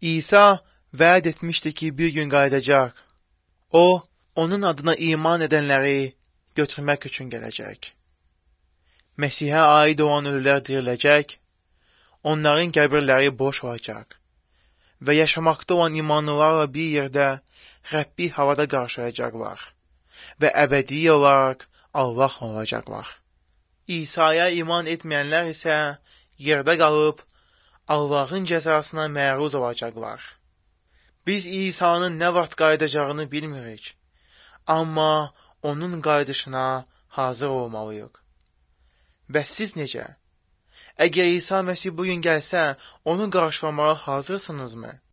İsa vəd etmişdi ki, bir gün qayıdacaq. O, onun adına iman edənləri götürmək üçün gələcək. Məsihə aid olan ölülər diriləcək, onların qəbirləri boş olacaq və yaşamaqda olan imanlılarla bir yerdə Rəbbi havada qarşılayacaqlar və əbədi olaraq Allah olacaqlar. İsa'ya iman etməyənlər isə yerdə qalıb Allahın cəzasına məruz olacaqlar. Biz İsa'nın nə vaxt qayıdacağını bilmirik, amma onun qayıdışına hazır olmalıyıq. Bəs siz necə? Əgər İsa Məsih bugün gəlsə, onu qarşılamağa hazırsınızmı?